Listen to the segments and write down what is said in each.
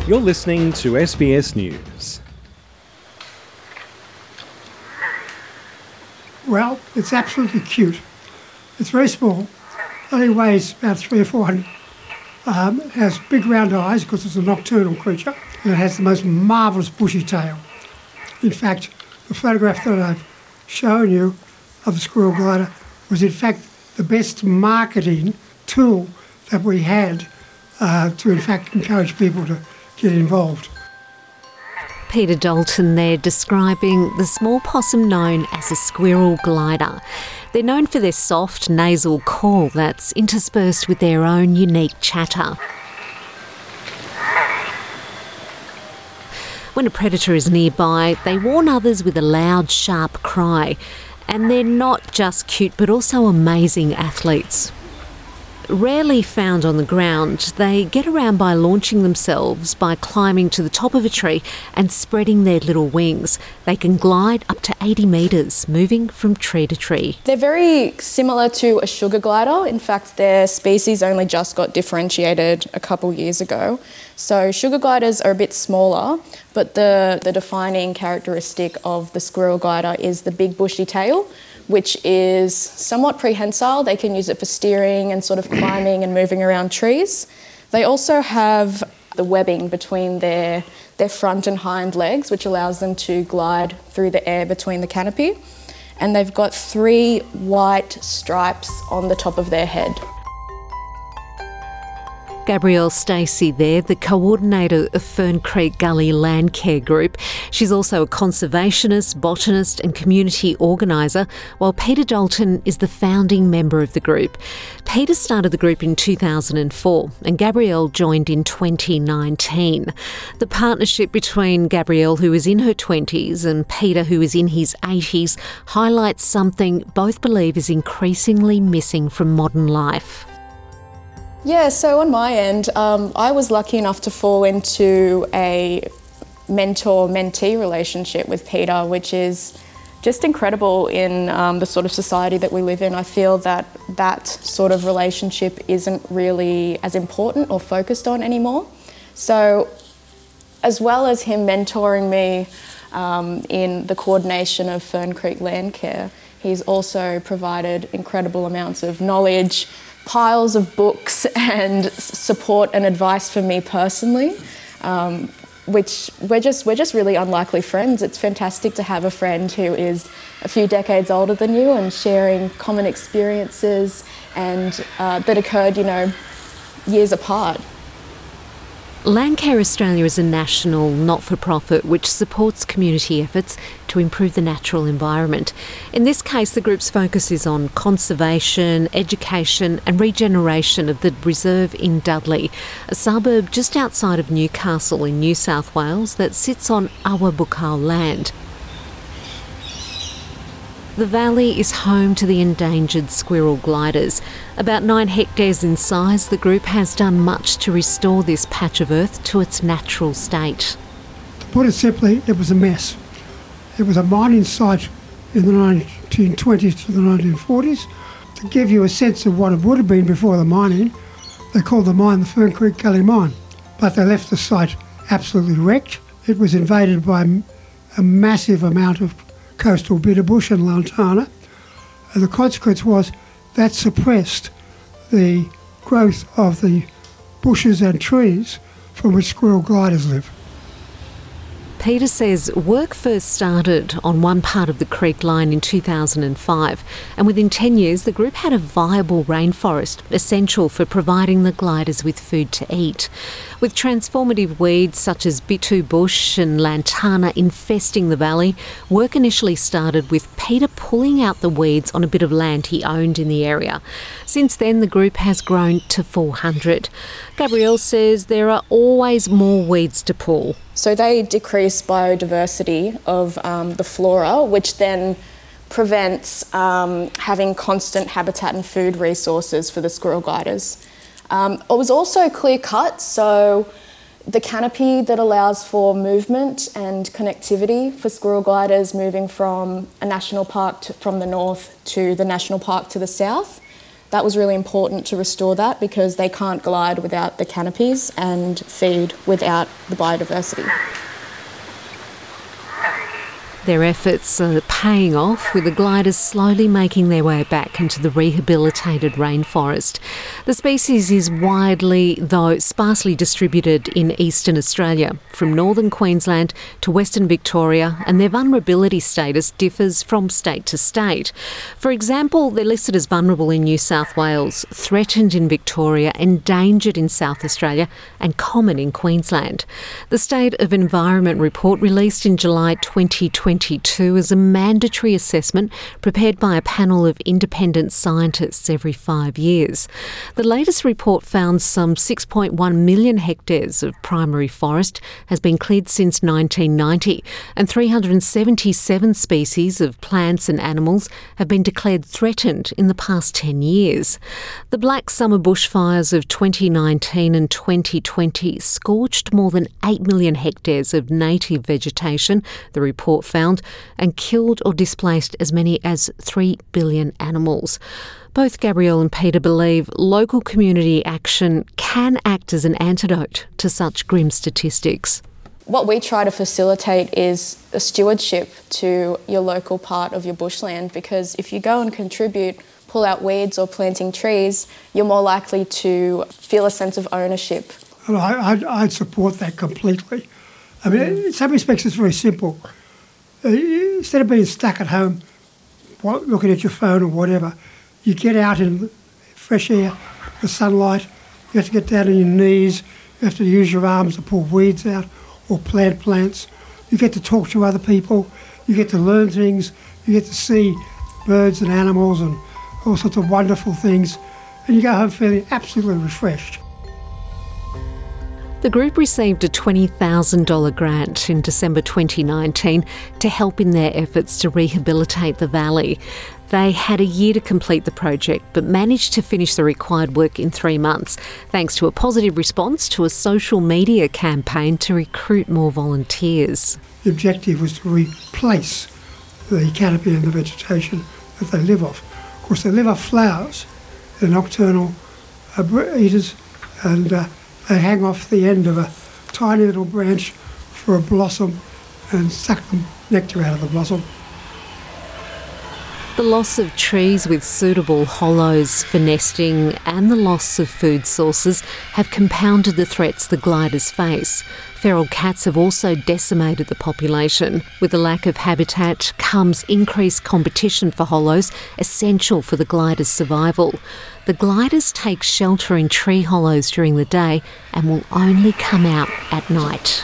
You're listening to SBS News. Well, it's absolutely cute. It's very small, only weighs about 300 or 400. Has big round eyes because it's a nocturnal creature, and it has the most marvellous bushy tail. In fact, the photograph that I've shown you of the squirrel glider was in fact the best marketing tool that we had to in fact encourage people to get involved. Peter Dalton there describing the small possum known as a squirrel glider. They're known for their soft nasal call that's interspersed with their own unique chatter. When a predator is nearby, they warn others with a loud, sharp cry. And they're not just cute but also amazing athletes. Rarely found on the ground, they get around by launching themselves by climbing to the top of a tree and spreading their little wings. They can glide up to 80 metres, moving from tree to tree. They're very similar to a sugar glider. In fact, their species only just got differentiated a couple years ago. So sugar gliders are a bit smaller, but the defining characteristic of the squirrel glider is the big bushy tail, which is somewhat prehensile. They can use it for steering and sort of climbing and moving around trees. They also have the webbing between their front and hind legs, which allows them to glide through the air between the canopy. And they've got 3 white stripes on the top of their head. Gabrielle Stacey there, the coordinator of Fern Creek Gully Landcare Group. She's also a conservationist, botanist and community organiser, while Peter Dalton is the founding member of the group. Peter started the group in 2004 and Gabrielle joined in 2019. The partnership between Gabrielle, who is in her 20s, and Peter, who is in his 80s, highlights something both believe is increasingly missing from modern life. Yeah, so on my end, I was lucky enough to fall into a mentor-mentee relationship with Peter, which is just incredible in the sort of society that we live in. I feel that sort of relationship isn't really as important or focused on anymore. So as well as him mentoring me in the coordination of Fern Creek Landcare, he's also provided incredible amounts of knowledge, piles of books and support and advice for me personally, which we're just really unlikely friends. It's fantastic to have a friend who is a few decades older than you and sharing common experiences and that occurred, years apart. Landcare Australia is a national not-for-profit which supports community efforts to improve the natural environment. In this case, the group's focus is on conservation, education and regeneration of the reserve in Dudley, a suburb just outside of Newcastle in New South Wales that sits on Awabukal land. The valley is home to the endangered squirrel gliders. About 9 hectares in size, the group has done much to restore this patch of earth to its natural state. To put it simply, it was a mess. It was a mining site in the 1920s to the 1940s. To give you a sense of what it would have been before the mining, they called the mine the Fern Creek Gully Mine. But they left the site absolutely wrecked. It was invaded by a massive amount of coastal bitterbush and lantana, and the consequence was that suppressed the growth of the bushes and trees from which squirrel gliders live. Peter says work first started on one part of the creek line in 2005, and within 10 years the group had a viable rainforest, essential for providing the gliders with food to eat. With transformative weeds such as bitu bush and lantana infesting the valley, work initially started with Peter pulling out the weeds on a bit of land he owned in the area. Since then, the group has grown to 400. Gabrielle says there are always more weeds to pull. So they decrease biodiversity of the flora, which then prevents having constant habitat and food resources for the squirrel gliders. It was also clear cut, so the canopy that allows for movement and connectivity for squirrel gliders moving from a national park from the north to the national park to the south. that was really important to restore that because they can't glide without the canopies and feed without the biodiversity. Their efforts are paying off, with the gliders slowly making their way back into the rehabilitated rainforest. The species is widely, though sparsely distributed in eastern Australia, from northern Queensland to western Victoria, and their vulnerability status differs from state to state. For example, they're listed as vulnerable in New South Wales, threatened in Victoria, endangered in South Australia, and common in Queensland. The State of Environment report, released in July 2022, is a mandatory assessment prepared by a panel of independent scientists every 5 years. The latest report found some 6.1 million hectares of primary forest has been cleared since 1990, and 377 species of plants and animals have been declared threatened in the past 10 years. The Black Summer bushfires of 2019 and 2020 scorched more than 8 million hectares of native vegetation, the report found, and killed or displaced as many as 3 billion animals. Both Gabrielle and Peter believe local community action can act as an antidote to such grim statistics. What we try to facilitate is a stewardship to your local part of your bushland, because if you go and contribute, pull out weeds or planting trees, you're more likely to feel a sense of ownership. Well, I'd support that completely. I mean, in some respects it's very simple. Instead of being stuck at home looking at your phone or whatever, you get out in fresh air, the sunlight. You have to get down on your knees. You have to use your arms to pull weeds out or plant plants. You get to talk to other people. You get to learn things. You get to see birds and animals and all sorts of wonderful things. And you go home feeling absolutely refreshed. The group received a $20,000 grant in December 2019 to help in their efforts to rehabilitate the valley. They had a year to complete the project, but managed to finish the required work in 3 months, thanks to a positive response to a social media campaign to recruit more volunteers. The objective was to replace the canopy and the vegetation that they live off. Of course, they live off flowers. They're nocturnal eaters, and they hang off the end of a tiny little branch for a blossom and suck the nectar out of the blossom. The loss of trees with suitable hollows for nesting and the loss of food sources have compounded the threats the gliders face. Feral cats have also decimated the population. With the lack of habitat comes increased competition for hollows, essential for the gliders' survival. The gliders take shelter in tree hollows during the day and will only come out at night.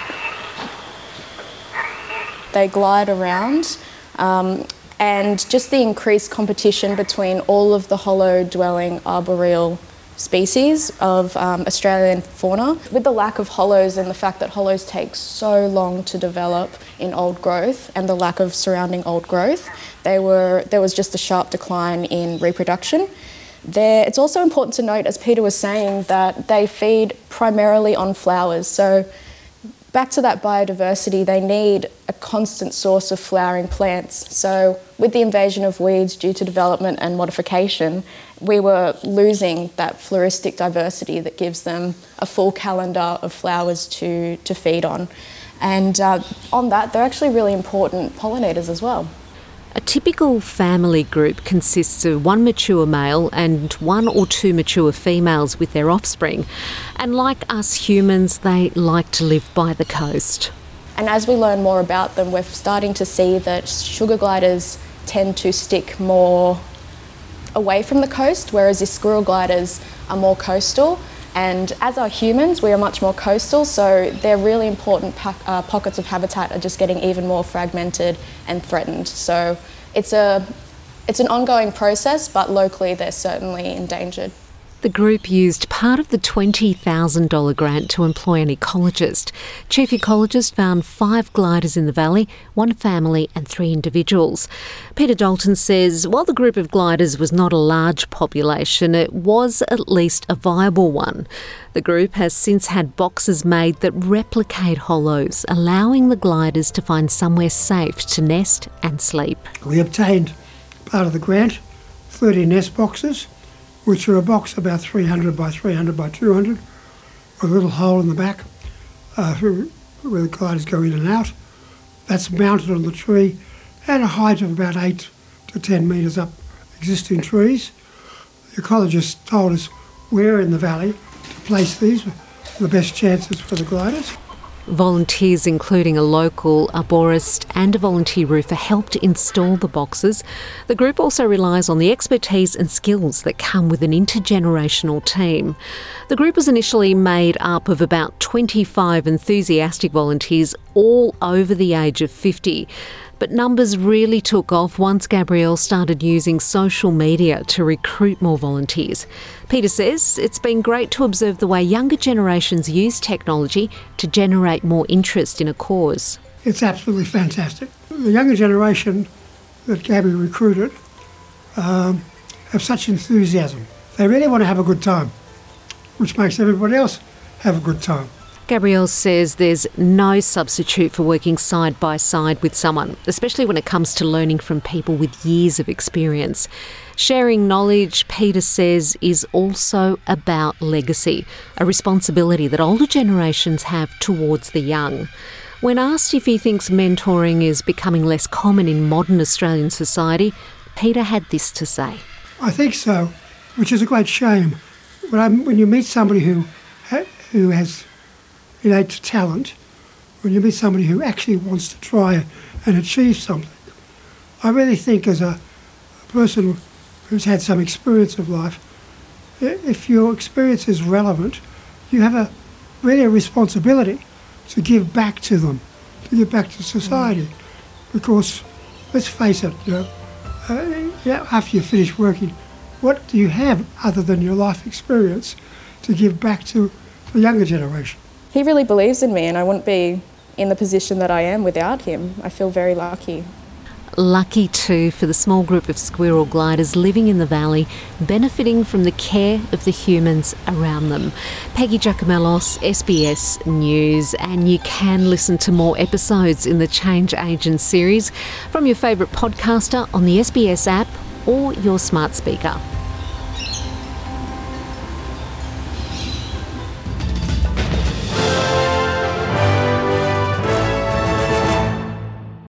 They glide around, and just the increased competition between all of the hollow-dwelling arboreal species of Australian fauna. With the lack of hollows and the fact that hollows take so long to develop in old growth and the lack of surrounding old growth, there was just a sharp decline in reproduction. It's also important to note, as Peter was saying, that they feed primarily on flowers. So back to that biodiversity, they need a constant source of flowering plants. So with the invasion of weeds due to development and modification, we were losing that floristic diversity that gives them a full calendar of flowers to feed on. And on that, they're actually really important pollinators as well. A typical family group consists of one mature male and 1 or 2 mature females with their offspring. And like us humans, they like to live by the coast. And as we learn more about them, we're starting to see that sugar gliders tend to stick more away from the coast, whereas the squirrel gliders are more coastal. And as are humans, we are much more coastal, so their really important pockets of habitat are just getting even more fragmented and threatened. So it's an ongoing process, but locally they're certainly endangered. The group used part of the $20,000 grant to employ an ecologist. Chief Ecologist found 5 gliders in the valley, 1 family and 3 individuals. Peter Dalton says while the group of gliders was not a large population, it was at least a viable one. The group has since had boxes made that replicate hollows, allowing the gliders to find somewhere safe to nest and sleep. We obtained part of the grant, 30 nest boxes, which are a box about 300 by 300 by 200, with a little hole in the back where the gliders go in and out. That's mounted on the tree at a height of about 8 to 10 metres up existing trees. The ecologist told us where in the valley to place these for the best chances for the gliders. Volunteers, including a local arborist and a volunteer roofer, helped install the boxes. The group also relies on the expertise and skills that come with an intergenerational team. The group was initially made up of about 25 enthusiastic volunteers, all over the age of 50. But numbers really took off once Gabrielle started using social media to recruit more volunteers. Peter says it's been great to observe the way younger generations use technology to generate more interest in a cause. It's absolutely fantastic. The younger generation that Gabby recruited have such enthusiasm. They really want to have a good time, which makes everybody else have a good time. Gabrielle says there's no substitute for working side by side with someone, especially when it comes to learning from people with years of experience. Sharing knowledge, Peter says, is also about legacy, a responsibility that older generations have towards the young. When asked if he thinks mentoring is becoming less common in modern Australian society, Peter had this to say. I think so, which is a great shame. When you meet somebody who has innate talent, when you meet somebody who actually wants to try and achieve something, I really think as a person who's had some experience of life, if your experience is relevant, you have really a responsibility to give back to them, to give back to society. Because, let's face it, after you finish working, what do you have other than your life experience to give back to the younger generation? He really believes in me, and I wouldn't be in the position that I am without him. I feel very lucky. Lucky too for the small group of squirrel gliders living in the valley, benefiting from the care of the humans around them. Peggy Giacomellos, SBS News, and you can listen to more episodes in the Change Agent series from your favourite podcaster on the SBS app or your smart speaker.